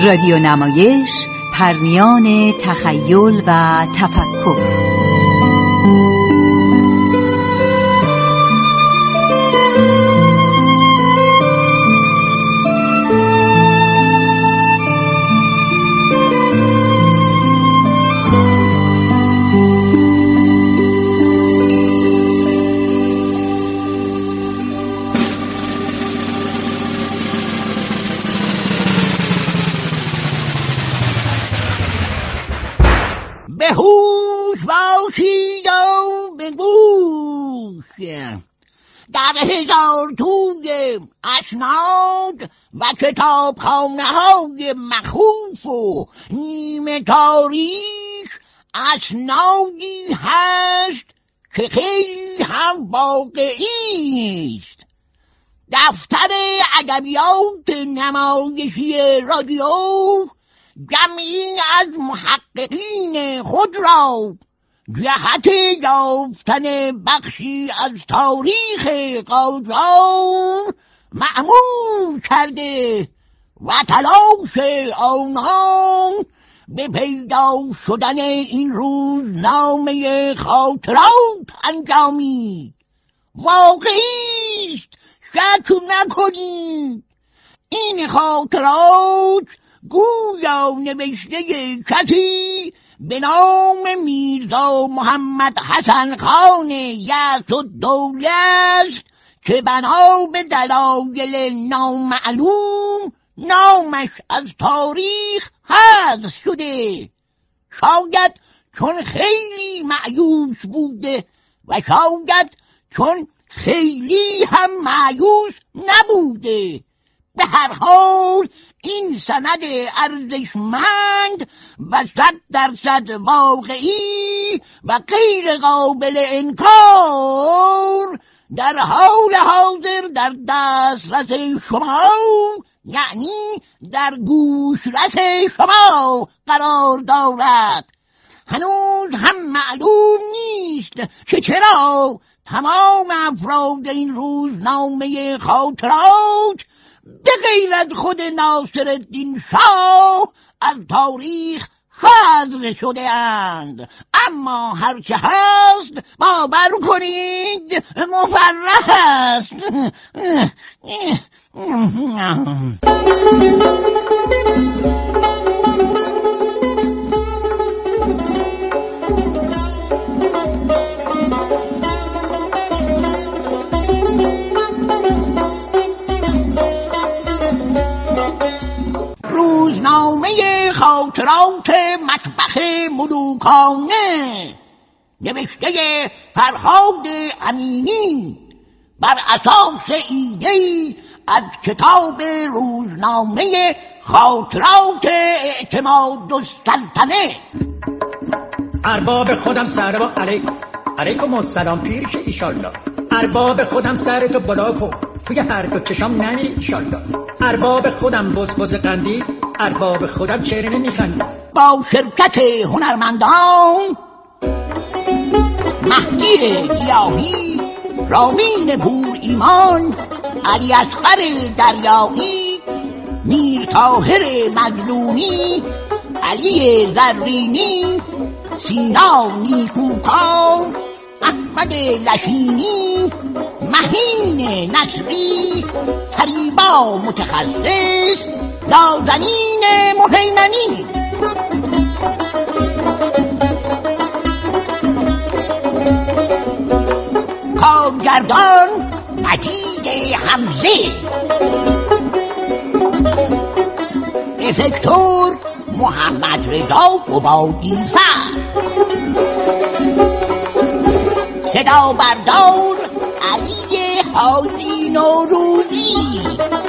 رادیو نمایش، پرمیان تخیل و تفکر. به هوش باشید و به گوش، در هزار توی اسناد و کتابخانه های مخوف و نیمه تاریخ اسنادی هست که خیلی هم واقعی است. دفتر ادبیات نمایشی رادیو جمعی از محققین خود را جهت یافتن بخشی از تاریخ قاجار مأمور کرده و تلاش آنها به پیدا شدن این روزنامه خاطرات انجامید. واقعی است، شک نکنید. این خاطرات گویا نوشته کسی به نام میرزا محمد حسن خان یزدالدوله است که بنا به دلایل نامعلوم نامش از تاریخ حذف شده. شاید چون خیلی مایوس بوده و شاید چون خیلی هم مایوس نبوده. به هر حال این سند ارزشمند و 100% واقعی و غیر قابل انکار در حال حاضر در دسترس شما، یعنی در گوشرس شما قرار دارد. هنوز هم معلوم نیست که چرا تمام افراد این روزنامه خاطرات به غیر از خود ناصرالدین شاه از تاریخ حذف شده اند. اما هرچه هست باور کنید مفرح است. روزنامه خاطرات مطبخ ملوکانه نوشته فرهاد امینی بر اساس ایده‌ای از کتاب روزنامه خاطرات اعتمادالسلطنه. ارباب خودم سر و علیکم السلام پیرش ایشالله. ارباب خودم سرتو بالا کن، توی هر دو چشام نمیری ایشالله. ارباب خودم بز قندی، ارباب خودم چهره نمیخندی. با شرکت هنرمندان مهدی گیاهی، رامین پور ایمان، علی اصغر دریایی، میر طاهر مظلومی، علی زرینی، سینا نیکوکار، احمد لشینی، مهین نصری، فریبا متخصص، نازنین مهیمنی. کارگردان مجید حمزه، افکتور محمد رضا قبادی‌فر، صدا بردار علی حاجی نوروزی،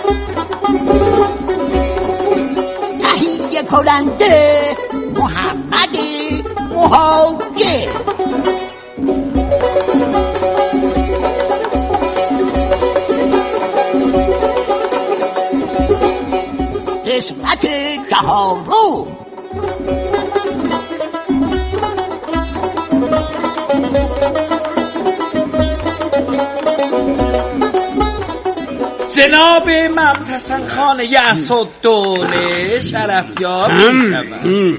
تهیه کننده محمد مهاجر. قسمت 4. جناب ممتحن خان یسالدوله شرفیاب میشود.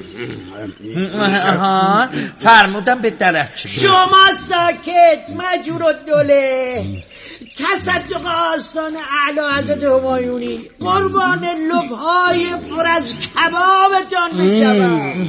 فرمودم به درک. شما ساکت مجورالدوله. تصدق آستان اعلی حضرت همایونی قربان لبهای پر از کبابتان میشوم.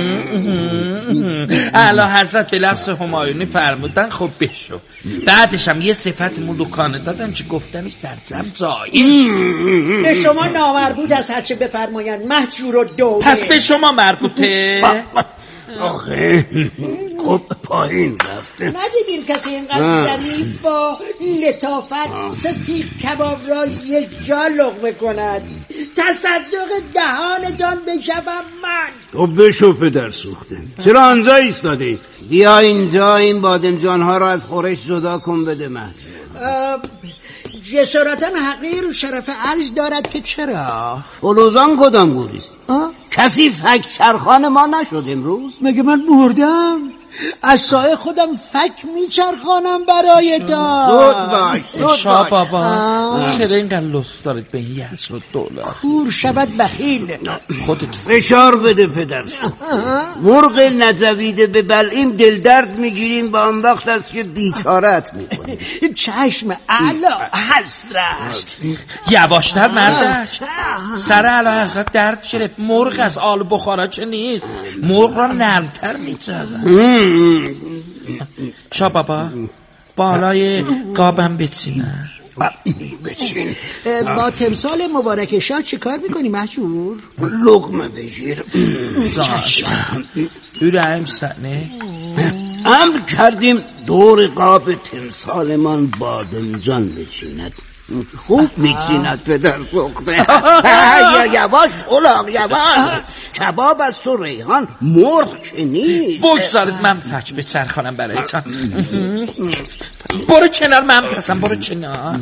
اعلی حضرت به لفظ همایونی فرمودن خب بشو. بعدش هم یه صفت ملوکانه دادن که گفتنش در زم زایی. به شما نامربوط از هرچه بفرمایند مهجورالدوله. پس به شما مربوطه؟ آخه خب پایین رفته. ندیدیم کسی اینقدر ظریف با لطافت 3 سیخ کباب را یک جا لقمه کند. تصدق دهانتان بشوم من. تو بشو پدر سوخته. چرا آنجا ایستادی؟ بیا اینجا این بادمجان ها را از خورش جدا کن بده محضور. جسارتا حقیر شرف عرض دارد که چرا؟ بلوزان کدام گوریست؟ کسی فک چرخان ما نشد امروز؟ مگه من مردم؟ از سایه خودم فک میچرخانم برایتان. زود باش شاه بابا چرا اینقدر لطف دارید به این یسالدوله؟ کور شود بخیل. خودت فشار بده پدر. مرغ نجویده به بلعیم دل درد میگیریم با آن وقت است که بیچارت میکنیم. چشم اعلی حضرت. یواشتر مردک. سر اعلی حضرت درد گرفت. مرغ از آل بخارا چه نیست. مرغ را نرمتر میچرد. شاه بابا بالای قابم بچینن. بچین. با تمثال مبارک شاه چه کار میکنی مهجور؟ لقمه بگیر. ürəyim səni. امر کردیم دور قاب تمثالمان بادمجان بچیند. خوب میچیند پدر سوخته. یواش اولاق یواش. کباب از تو ریحان مرغ که نیست. بگذارید من فک بچرخانم برایتان. برو کنار ممتحن برو کنار.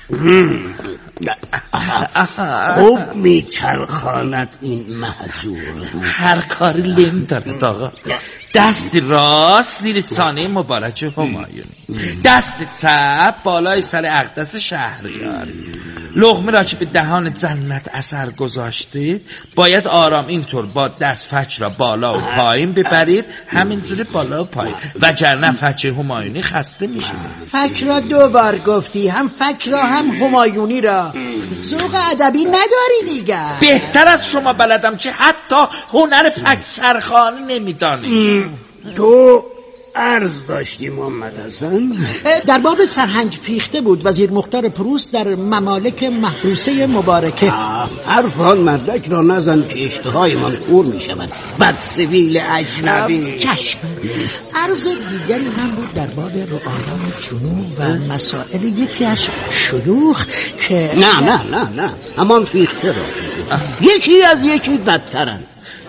خوب میچرخاند این مهجور. هر کاری لم دارد آقا. دست راست زیر چانه مبارک همایونی، دست چپ بالای سر اقدس شهریاری. لقمه را که به دهان جنت اثر گذاشتید باید آرام اینطور با دست فک را بالا و پایین ببرید، همینجوری بالا و پایین، وگرنه فک همایونی خسته میشه. فک را 2 بار گفتی، هم فک را هم همایونی را. ذوق ادبی نداری دیگر. بهتر از شما بلدم که حتی هنر فک چرخانی نمیدانی. تو عرض داشتی محمد حسن؟ در باب سرهنگ فیخته بود وزیر مختار پروس در ممالک محروسه مبارکه. حرفان مردک را نزن که اشتهای من کور می شود. بد سویل اجنبی. چشم. عرض دیگری هم بود در باب رعایان جنوب و مسائل یکی از شیوخ که نه همان فیخته را یکی از یکی بدترن.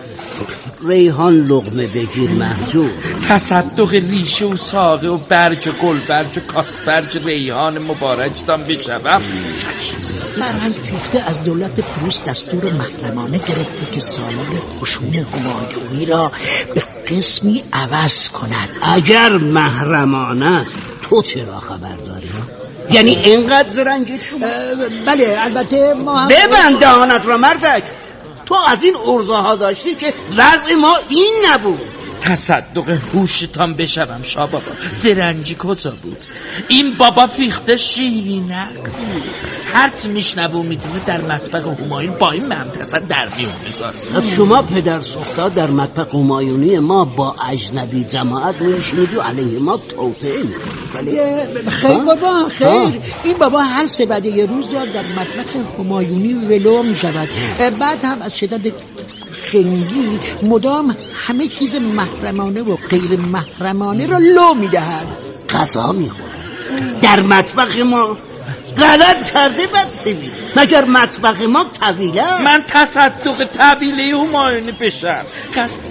ریحان لقمه بگیر مهجور. تصدق ریشه و ساقه و برج و گلبرج و کاسبرج ریحان مبارکتان بشوم. سرهنگ فیخته از دولت پروس دستور محرمانه گرفته که سالار قشون همایونی را به قسمی عوض کند. اگر محرمانه تو چرا خبر داری؟ یعنی اینقدر زرنگی شما؟ بله البته ما هم ببند دهانت را مردک. تو از این عرضه ها داشتی که وضع ما این نبود. تصدق هوشتان بشوم شاه بابا، زرنگی کجا بود؟ این بابا فیخته شیرینک بود. هرچی میشنوه میدونه در مطبخ همایون با این ممتحن در میون میذاره. شما پدر سوختا در مطبخ همایونی ما با اجنبی جماعت میشینید و علیه ما توطئه میکنید. خیر بابا خیر. این بابا هر 3 بعد یه روز را در مطبخ همایونی ولو میشود. بعد هم از شدت خنگی مدام همه چیز محرمانه و غیر محرمانه را لو میدهد. غذا میخورد در مطبخ ما. غلط کرده بد سویل. مگر مطبخ ما طویله؟ من تصدق طویله همایونی بشم. قصد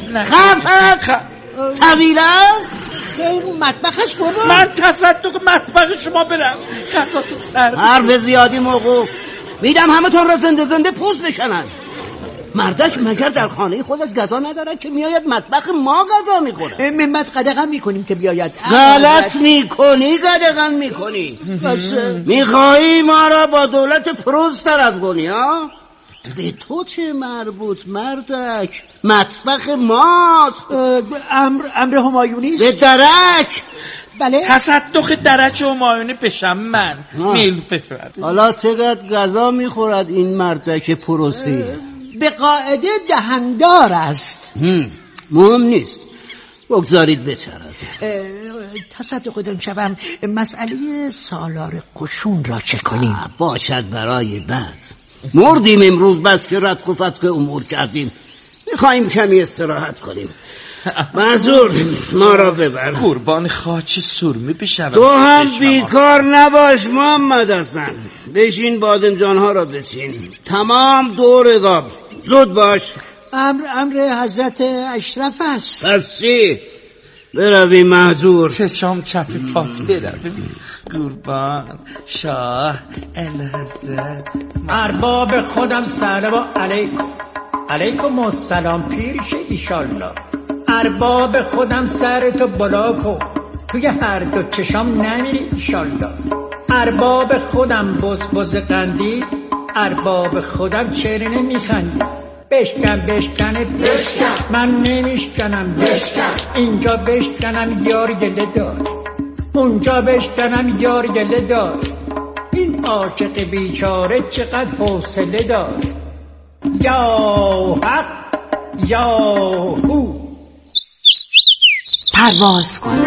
طویله؟ خیر مطبخش برو. من تصدق مطبخ شما برم. غذاتون سرد. حرف زیادی موقوف. میدم همه تون را زنده زنده پوست بشنن. مردک مگر در خانه خودش غذا ندارد که میآید مطبخ ما غذا میخورد؟ منت قدغن میکنیم که بیاید. غلط میکنی، قدغن میکنی. میخواهی ما را با دولت پروز طرف کنی ها؟ به تو چه مربوط مردک؟ مطبخ ماست. امر همایونیست. به درک. بله. تصدق درک همایونی بشم من میل بفرد. حالا چقدر غذا میخورد این مردک پروسی؟ به قاعده دهندار است. مهم نیست، بگذارید بچرد. تصدق دارم شبم مسئله سالار قشون را چه کنیم؟ باشد برای بعد. مردیم امروز بس که رد و فتق امور کردیم، میخواییم کمی استراحت کنیم. منظور ما را ببر. قربان خاچ سرمی بشوم. تو هم بیکار نباش محمد حسن. بشین بادمجان ها را بچین. تمام دور رقاب. زود باش. امر حضرت اشرف است. پس چی؟ بروی محجور. چشام چپ پات بروی. قربان شاه الحضرت ارباب خودم سلام علیکم السلام پیرش ایشالله. ارباب خودم سرتو بلا کن، توی هر دو چشام نمیری ایشالله. ارباب خودم بز قندی، ارباب خودم چرا نمیخندی؟ بشکن من نمیشکنم، اینجا بشکنم یار گله دار، اونجا بشکنم یار گله دار. این عاشق بیچاره چقدر حوصله دار. یا حق یا هو. پرواز کن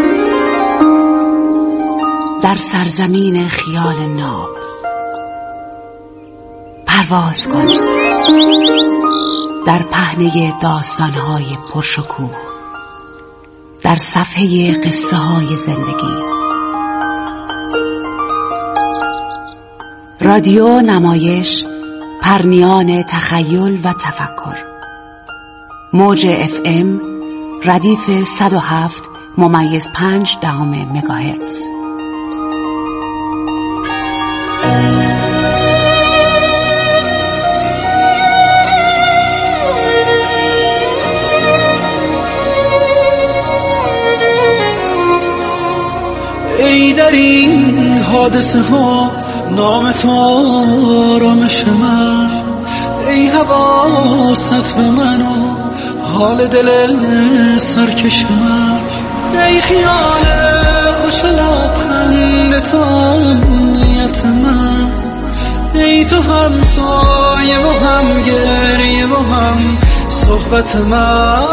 در سرزمین خیال ناب. پرواز کن در پهنه داستان‌های پرشکوه، در صفحه قصه‌های زندگی. رادیو نمایش پرنیان تخیل و تفکر. موج FM ردیف 107.5 مگاهرتز. ای در این حادثه ها نام تو آرامش من، ای حواست به من و حال دل سرکش من، ای خیال خوش لبخند تو امنیت من، ای تو هم سایه و هم گریه و هم صحبت من.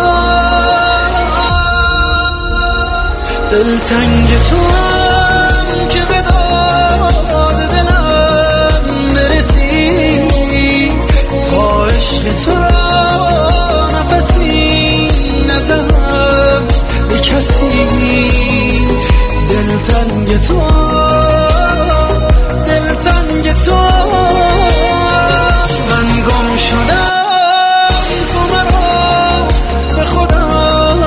دلتنگ تو هم که به داد دلم برسی، تا عشق تو را نفسی ندم به کسی. دلتنگ تو من گم شدم، تو مرا به خودم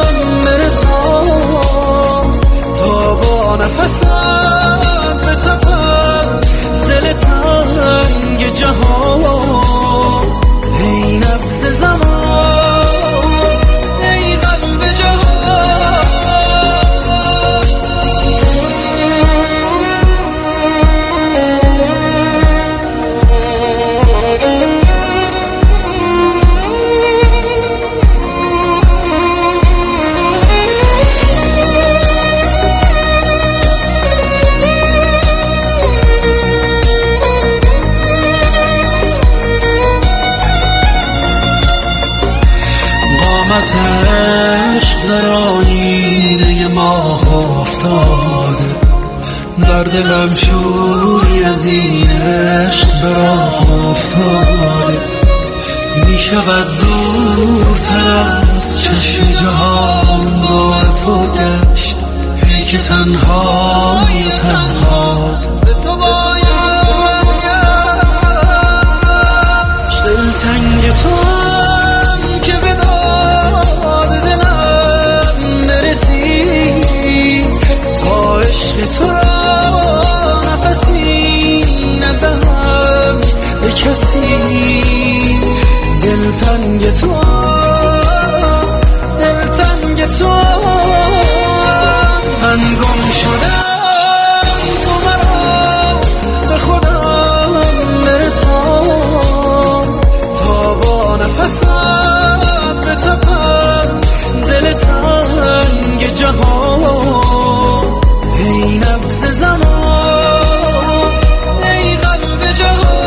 برسان، تا با نفسم به تپم دل تنگ جهان. ای نفس زمان، ای قلب جهان. عشق در آینه ماه افتاده، در دلم شوری از این عشق به راه افتاده. می شود دورتر از چشم جهان بار تو گشت، ای که تنهای تنها به تو باید گشت. دلتنگ تو که به تو را نفسی ندم به کسی. دلتنگ دلتنگ تو دلتنگ تو من گم شدم تو مرا به خودم برسان تا با نفسم بتپم دل تنگ جهان ای نبض زمان ای قلب جهان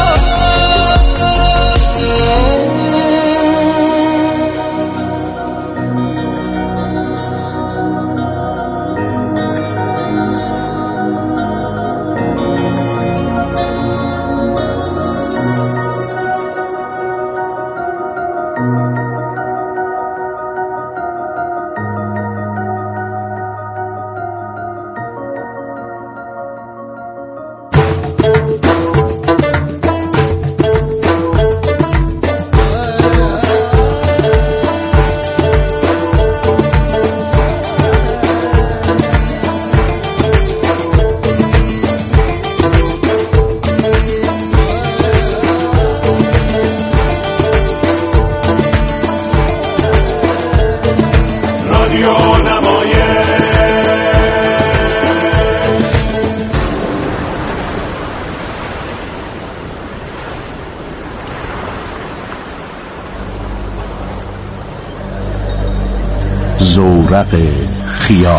زورق خیال.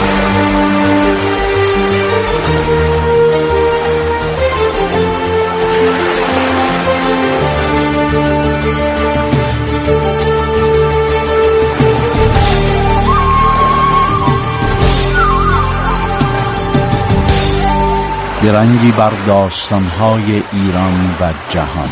درنگی بر داستان‌های ایران و جهان.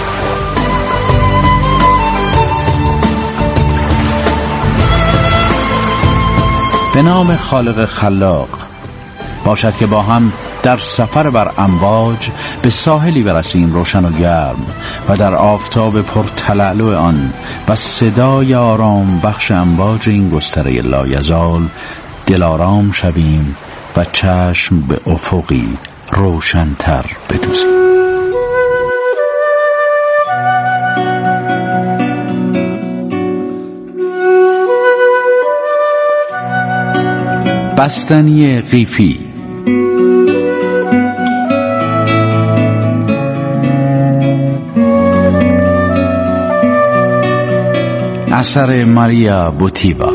به نام خالق خلاق. باشد که با هم در سفر بر امواج به ساحلی برسیم روشن و گرم و در آفتاب پرتلالو آن و صدای آرام بخش امواج این گستره لایزال دلارام شویم و چشم به افقی روشن‌تر بدوزیم. بستنی قیفی. اثر ماریا بوتیوا.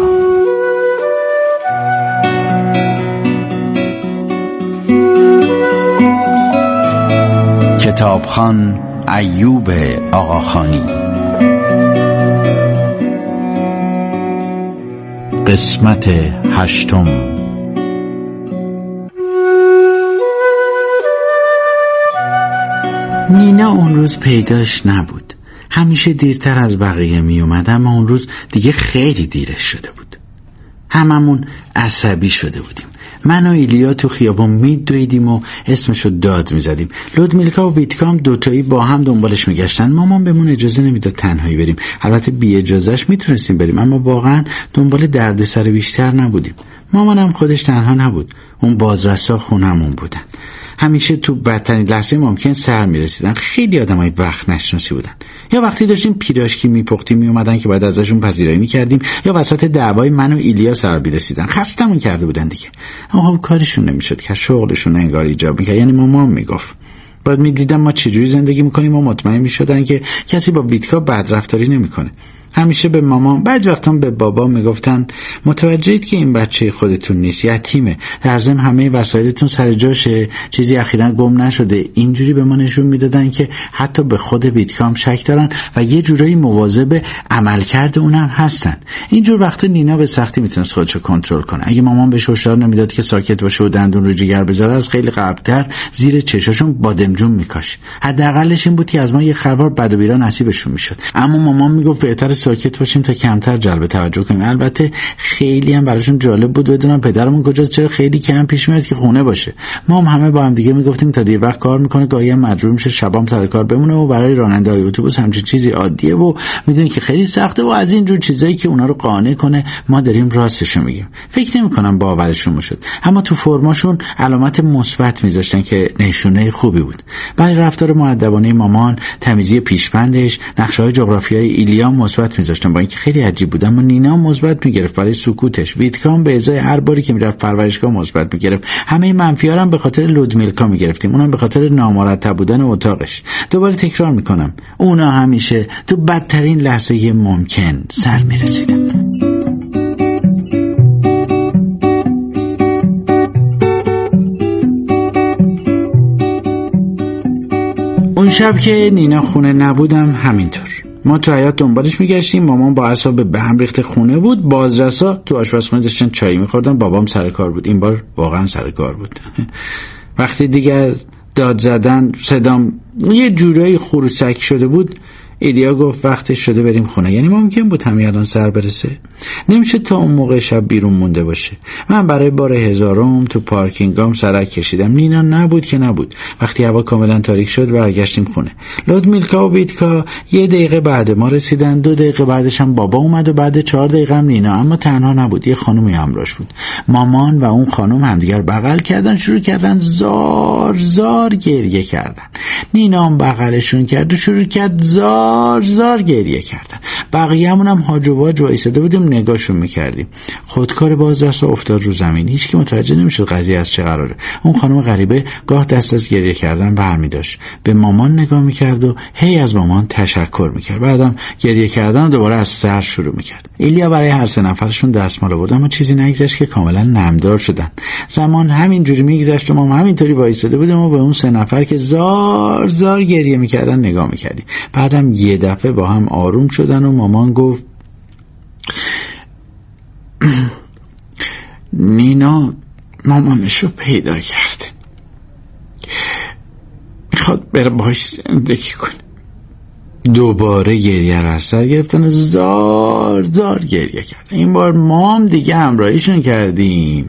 کتابخوان ایوب آقاخانی. قسمت 8. نینا اون روز پیداش نبود. همیشه دیرتر از بقیه می اومد، اما اون روز دیگه خیلی دیرش شده بود. هممون عصبی شده بودیم. من و ایلیا تو خیابون میدویدیم و اسمشو داد میزدیم. لودمیلکا و ویتکا هم دوتایی با هم دنبالش میگشتن. مامان بهمون اجازه نمیداد تنهایی بریم. البته بی اجازهش میتونستیم بریم، اما واقعا دنبال دردسر بیشتر نبودیم. مامانم خودش تنها نبود. اون بازرسا خونمون بودن. همیشه تو بدترین لحظه ممکن سر میرسیدن. خیلی آدمای وقت نشناسی بودن. یا وقتی داشتیم پیراشکی میپختیم میومدن که باید ازشون پذیرایی میکردیم، یا وسط دعوای من و ایلیا سر میرسیدن. خستمون کرده بودن دیگه، اما خب کارشون نمیشد که شغلشون انگار ایجاب میکرد. یعنی مامان میگفت بعد میدیدم ما چجوری زندگی میکنیم و مطمئن میشدن که کسی با ویتکا بدرفتاری نمیکنه. همیشه به مامان، بعضی وقتا به بابا میگفتن متوجهید که این بچه خودتون نیست، یتیمه، در ضمن همه وسایلتون سر جاشه، چیزی اخیراً گم نشده. اینجوری به ما نشون میدادن که حتی به خود ویتکا هم شک دارن و یه جورایی مواظب عملکرد اونم هستن. اینجور وقتا نینا به سختی میتونست خودشو کنترل کنه. اگه مامان بهش هشدار نمیداد که ساکت باشه و دندون رو جگر بذاره، از خیلی قبل‌تر زیر چشاشون بادمجون میکاش. حداقلش این بود که از ما یه خروار بد و بیرا نصیبشون میشد. اما مامان میگفت بهتره ساکت باشیم تا کمتر جلب توجه کنیم. البته خیلی هم براشون جالب بود بدونم پدرمون کجاست، چرا خیلی کم پیش میاد که خونه باشه. ما هم همه با هم دیگه میگفتیم تا دیر وقت کار میکنه، گاهی هم مجبور میشه شبام سر کار بمونه و برای راننده‌های اتوبوس همچین چیزی عادیه و میدونی که خیلی سخته و از این جور چیزایی که اونا رو قانع کنه ما داریم راستشو میگیم. فکر نمی‌کنم باورشون میشد، اما تو فرماشون علامت مثبت میذاشتن که نشونه خوبی بود. برای رفتار مؤدبانه مامان، تمیزی پیشبندش، نقشه‌های جغرافیایی ایلیا مثبت میذاشتن، با اینکه خیلی عجیب بود اما نینا مثبت میگرفت برای سکوتش. ویتکام به ازای هر باری که میرفت پرورشگاه مثبت میگرفت. همه منفی‌ها هم به خاطر لودمیلکا میگرفتیم، اونم به خاطر نامرتب بودن اتاقش. دوباره تکرار میکنم، اونا همیشه تو بدترین لحظه ممکن سر میرسیدن. اون شب که نینا خونه نبودم همینطور. ما تو حیاط دنبالش میگشتیم. مامان با اعصاب به هم ریخته خونه بود. بازرسا تو آشپزخونه داشتن چای میخوردن. بابام سر کار بود. این بار واقعا سر کار بود. وقتی دیگه داد زدن صدام یه جورایی خروسک شده بود، ایلیا گفت وقتش شده بریم خونه. یعنی ممکن بود همین الان سر برسه، نمیشه تا اون موقع شب بیرون مونده باشه. من برای بار 1000م تو پارکینگام سرک کشیدم. نینا نبود که نبود. وقتی هوا کاملا تاریک شد برگشتیم خونه. لودمیلکا و ویتکا 1 دقیقه بعد ما رسیدن. 2 دقیقه بعدش هم بابا اومد و بعد 4 دقیقه هم نینا. اما تنها نبود، یه خانومی همراهش بود. مامان و اون خانم همدیگر بغل کردن، شروع کردن زار زار گریه کردن. نینا هم بغلشون کرد و شروع کرد زار زار گریه کردن. بقیه‌مون هم هاج و واج وایساده بودیم نگاهشون میکردیم. خودکار بازرس افتاد رو زمین. هیچ کی متوجه نمیشد قضیه از چه قراره. اون خانم غریبه گاه دست از گریه کردن برمی داشت، به مامان نگاه میکرد و هی از مامان تشکر میکرد. بعدم گریه کردن دوباره از سر شروع میکرد. ایلیا برای هر 3 نفرشون دستمال آورد اما چیزی نگذشت که کاملا نمدار شدن. زمان همینجوری میگذشت و ما همینطوری وایساده بودیم و به اون 3 نفر که زار زار گریه میکردن نگاه میکردیم. بعدم یه دفعه با هم آروم شدن و مامان گفت نینا مامانشو پیدا کرده، میخواد بره باش زندگی کنه. دوباره گریه را از سر گرفتن و زار زار گریه کرد. این بار ما هم دیگه همراهیشون کردیم.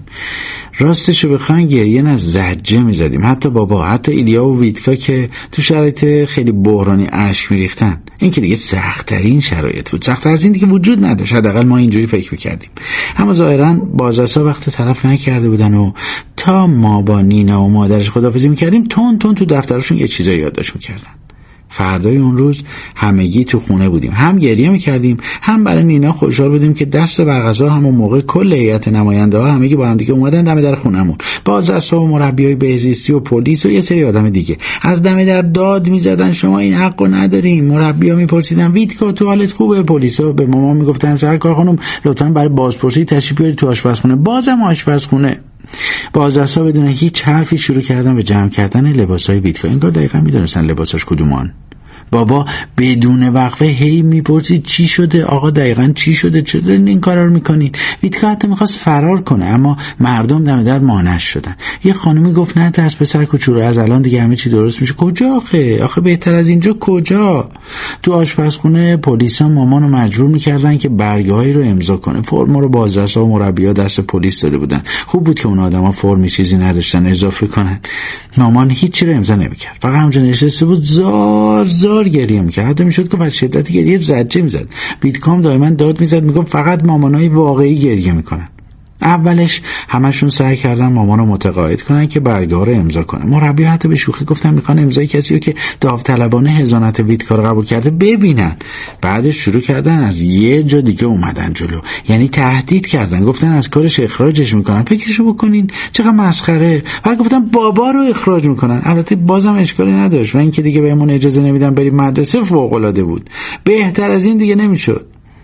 راستشو بخواین گریه نه زجه میزدیم. حتی بابا، حتی ایلیا و ویتکا که تو شرایط خیلی بحرانی اشک میریختن. این که دیگه سخت‌ترین شرایط بود، سخت‌تر از این دیگه وجود نداشت. حداقل ما اینجوری فکر میکردیم. اما ظاهراً بازرسا وقت طرف نکرده بودن و تا ما با نینا و مادرش خداحافظی میکردیم تون تو دفترشون یه چیزایی یادداشت میکردن. فردای اون روز همگی تو خونه بودیم، هم گریه میکردیم هم برای نینا خوشحال بودیم که دست برغذا همون موقع کل هیئت نماینده ها همگی با هم دیگه اومدن دم در خونمون. بازرسا و مربیای بهزیستی و پلیس و یه سری آدم دیگه از دم در داد میزدن شما این حقو ندارین. مربی‌ها میپرسیدن ویتکا تو حالت خوبه؟ پلیسا به مامان میگفتن سرکار خانم لطفاً برای بازپرسی تشریف بیارید تو آشپزخونه. بازم آشپزخونه. بازرسا بدون هیچ حرفی شروع کردن به جمع کردن لباسای ویتکا. انگار دقیقاً میدونستن لباساش کدومان. بابا بدون وقفه هی میپرسید چی شده آقا، دقیقاً چی شده، چرا دارین این کارا رو میکنین؟ ویتکا حتی میخواست فرار کنه اما مردم دم در مانعش شدن. یه خانومی گفت نه ترس پسر کوچولو، از الان دیگه همه چی درست میشه. کجا آخه بهتر از اینجا کجا؟ تو آشپزخونه پلیسا مامانو مجبور میکردن که برگه‌هایی رو امضا کنه. فرما رو بازرسا و مربی‌ها دست پلیس داده بودن. خوب بود که اون آدما فرمی چیزی نداشتن اضافه کنن. مامان هیچی رو امضا نمیکرد، فقط همونجا نشسته بود زار زار گریه میکرد. حتی میشد که از شدت گریه زجه میزد. ویتکام دائما داد میزد میگفت فقط مامانای واقعی گریه میکنن. اولش همشون سعی کردن مامانو متقاعد کنن که برگه‌ها رو امضا کنه. مربی حتی به شوخی گفتن میخوان امضای کسی رو که داوطلبانه حضانت ویتکا رو قبول کرده ببینن. بعدش شروع کردن از یه جا دیگه اومدن جلو، یعنی تهدید کردن، گفتن از کارش اخراجش میکنن. فکرشو بکنین چقدر مسخره. بعد گفتن بابا رو اخراج میکنن. البته بازم اشکالی نداشت و اینکه دیگه بهمون اجازه نمیدن بریم مدرسه فوق العاده بود. بهتر از این دیگه نمیشد.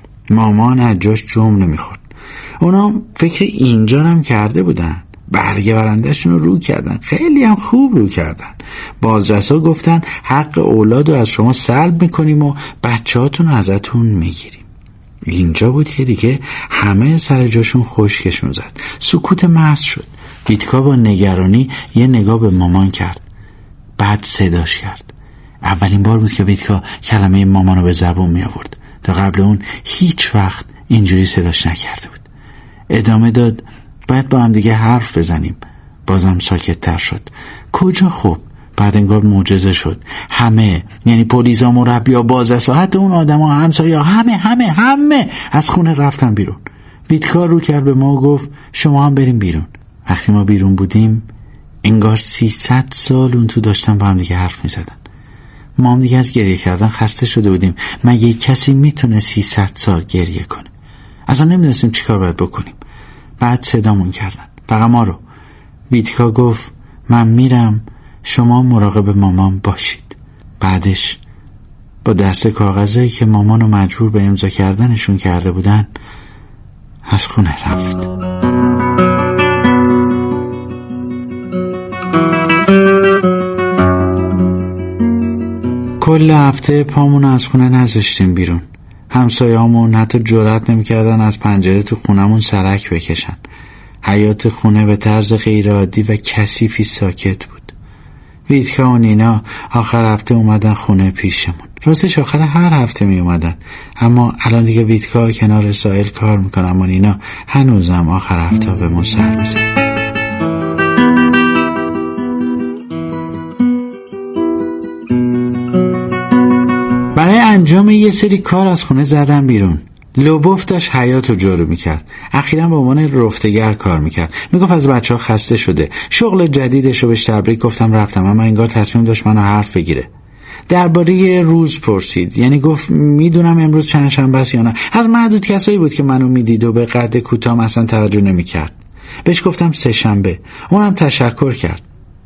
مامان از جاش جم نمیخورد. اونا فکر اینجا هم کرده بودن، برگه برندشون رو کردن، خیلی هم خوب رو کردن. بازرسا گفتن حق اولاد رو از شما سلب میکنیم و بچه‌هاتون رو ازتون میگیریم. اینجا بود که دیگه همه سر جاشون خشکشون زد. سکوت محض شد. ویتکا با نگرانی یه نگاه به مامان کرد، بعد صداش کرد. اولین بار بود که ویتکا کلمه مامان رو به زبون می آورد. تا قبل اون هیچ وقت اینجوری صداش نکرده بود. ادامه داد باید با هم دیگه حرف بزنیم. بازم ساکت تر شد. کجا خب؟ بعد انگار معجزه شد. همه، یعنی پلیسا، مربیا، بازرسا، حتی اون آدما، همسایا، همه از خونه رفتن بیرون. ویتکا رو کرد به ما و گفت شما هم بریم بیرون. وقتی ما بیرون بودیم انگار 300 سال اون تو داشتن با هم دیگه حرف میزدن. ما هم دیگه از گریه کردن خسته شده بودیم. مگه کسی میتونه 300 سال گریه کنه؟ اصلا نمیدونستیم چی کار باید بکنیم. بعد صدامون کردن، فقط ما رو. ویتکا گفت من میرم، شما مراقب مامان باشید. بعدش با دسته کاغذایی که مامانو مجبور به امضا کردنشون کرده بودن از خونه رفت. کل هفته پامون از خونه نذاشتیم بیرون. همسایه‌هامون حتی جرئت نمی‌کردن از پنجره تو خونمون سرک بکشن. حیاط خونه به طرز غیرعادی و کثیفی ساکت بود. ویتکا و نینا آخر هفته اومدن خونه پیشمون. راستش آخر هر هفته می اومدن، اما الان دیگه ویتکا کنار ساحل کار میکنه، اما نینا هنوزم آخر هفته به ما سر میزن. برای انجام یه سری کار از خونه زدن بیرون. لوبوف داشت حیاطو جارو میکرد. اخیراً به عنوان رفتگر کار میکرد. میگفت از بچه‌ها خسته شده. شغل جدیدشو بهش تبریک گفتم رفتم، اما انگار تصمیم داشت منو حرف بگیره. درباره روز پرسید، یعنی گفت میدونم امروز چند شنبه است یا نه. از معدود کسایی بود که منو میدید و به قد کوتاه اصلا توجه نمیکرد. بهش گفتم سه شنبه. اونم تشکر کرد.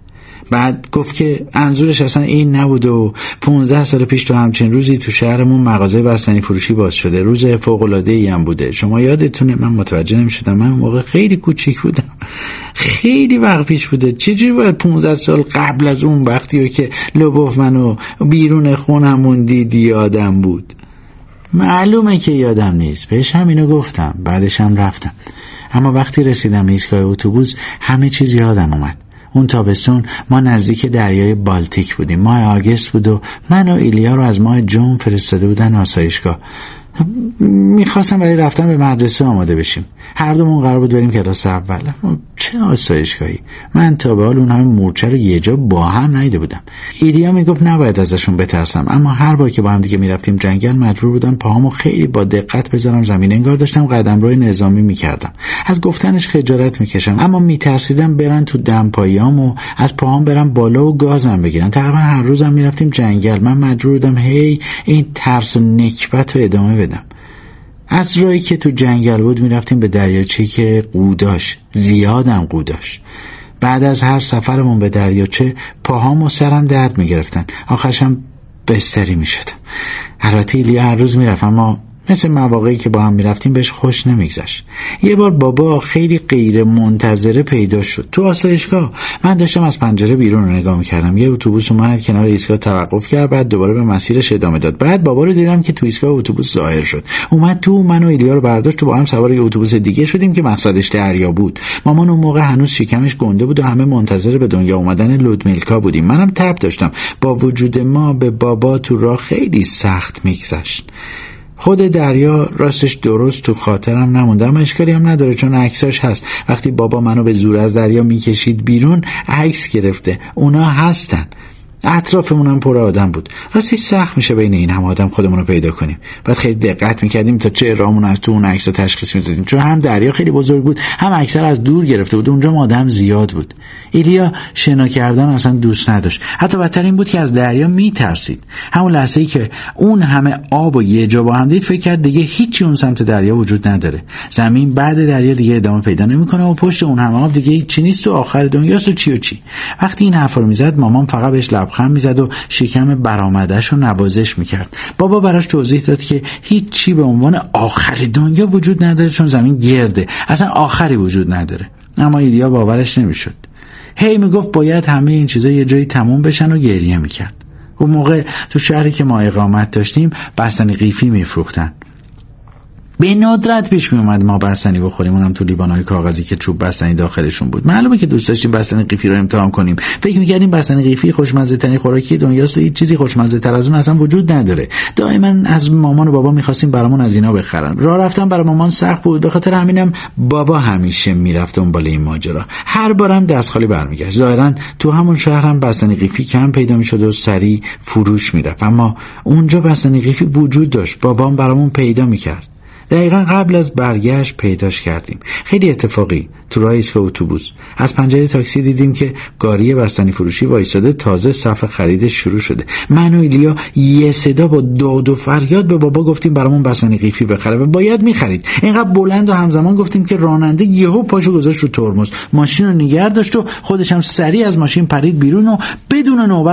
بعد گفت که منظورش اصلا این نبود و 15 سال پیش تو همچین روزی تو شهرمون مغازه بستنی فروشی باز شده. روز فوق‌العاده‌ای هم بوده. شما یادتونه؟ من متوجه نمی‌شدم. من اون موقع خیلی کوچیک بودم. خیلی وقت پیش بوده. چجوری باید 15 سال قبل از اون وقتی که لوبوف منو بیرون خونمون دید یادم بود؟ معلومه که یادم نیست. بهش همینو گفتم. بعدش هم رفتم. اما وقتی رسیدم ایستگاه اتوبوس همه چیز یادم اومد. اون تابستون ما نزدیک دریای بالتیک بودیم. ماه آگوست بود و من و ایلیا رو از ماه جون فرستاده بودن آسایشگاه. میخواستم برای رفتن به مدرسه آماده بشیم. هر دومون قرار بود بریم کلاس اول. چه آسایشگاهی؟ من تا به حال اون همه مورچه رو یه جا با هم ندیده بودم. ایلیا میگفت نباید ازشون بترسم، اما هر بار که با هم دیگه میرفتیم جنگل مجبور بودم پاهامو خیلی با دقت بذارم زمین. انگار داشتم قدمروی نظامی میکردم. از گفتنش خجالت میکشم، اما میترسیدم برن تو دمپاییام و از پاهام برن بالا و گازم بگیرن. تقریبا هر روزم میرفتیم جنگل. من مجبور بودم هی این ترس و نکبت رو ادامه بدم. از راهی که تو جنگل بود میرفتیم به دریاچه که قوداش، زیادم قوداش. بعد از هر سفرمون به دریاچه پاهام و سرم درد میگرفتن. آخرشم بستری میشدم. البته ایلیا هر روز میرفت، اما مثل مواقعی که با هم میرفتیم بهش خوش نمیگذشت. یه بار بابا خیلی غیر منتظره پیدا شد تو آسایشگاه. من داشتم از پنجره بیرون رو نگاه میکردم. یه اتوبوس اومد کنار ایستگاه توقف کرد، بعد دوباره به مسیرش ادامه داد. بعد بابا رو دیدم که تو ایستگاه اتوبوس ظاهر شد. اومد تو، من و ایلیا رو برداشت، تو با هم سوار یه اتوبوس دیگه شدیم که مقصدش دریا بود. مامان اون موقع هنوز شکمش گنده بود و همه منتظر به دنیا اومدن لودمیلکا بودیم. منم تب داشتم. با وجود ما به بابا تو راه خیلی سخت میگذشت. خود دریا راستش درست تو خاطرم نمونده، اما اشکالی هم نداره چون عکساش هست. وقتی بابا منو به زور از دریا میکشید بیرون عکس گرفته، اونا هستن. اطرافمون هم پر آدم بود. راستش سخت میشه بین این هم آدم خودمون رو پیدا کنیم. بعد خیلی دقت میکردیم تا چه راهمون از تو اون عکس‌ها تشخیص میدادیم، چون هم دریا خیلی بزرگ بود، هم عکس‌ها از دور گرفته بود. اونجا آدم زیاد بود. ایلیا شنا کردن اصلا دوست نداشت. حتی بدتر این بود که از دریا میترسید. همون لحظه‌ای که اون همه آب و یه جا با هم دید فکر کرد دیگه هیچی اون سمت دریا وجود نداره. زمین بعد دریا دیگه ادامه پیدا نمیکنه و پشت اون همه آب دیگه هیچی نیست و آخر دنیاست و چی و چی. وقتی این حرفا رو میزد مامان فقط بهش لبخند میزد و شکم برآمده‌شو نوازش میکرد. بابا براش توضیح داد که هیچ چی به عنوان آخر دنیا وجود نداره، چون زمین گرده، اصلا آخری وجود نداره. اما ایلیا باورش نمیشد. هی میگفت باید همه این چیزا یه جایی تموم بشن و گریه میکرد. اون موقع تو شهری که ما اقامت داشتیم بستنی قیفی میفروختن. به ندرت پیش می اومد ما بستنی بخوریم، اونم تو لیوان‌های کاغذی که چوب بستنی داخلشون بود. معلومه که دوست داشتیم بستنی قیفی رو امتحان کنیم. فکر می‌کردیم بستنی قیفی خوشمزه ترین خوراکی دنیاست و هیچ چیزی خوشمزه تر از اون اصلا وجود نداره. دائما از مامان و بابا می‌خواستیم برامون از اینا بخرن. راه رفتن برای مامان سخت بود، به خاطر همینم بابا همیشه میرفت دنبال این ماجرا. هر بارم دست خالی برمیگشت. ظاهرا تو همون شهرم بستنی قیفی کم پیدا می‌شد و سریع فروش میرفت، اما اونجا بستنی قیفی وجود داشت. بابام برامون پیدا می‌کرد. دقیقا قبل از برگشت پیداش کردیم. خیلی اتفاقی تو راه ایستگاه اتوبوس از پنجره تاکسی دیدیم که گاری بستنی فروشی وایساده، تازه صف خرید شروع شده. من و ایلیا یه صدا با داد و فریاد به بابا گفتیم برامون بستنی قیفی بخره و باید میخرید. اینقدر بلند و همزمان گفتیم که راننده یهو پاشو گذاشت رو ترمز، ماشین رو نگه داشت و خودش هم سریع از ماشین پرید بیرون و بدون نوبت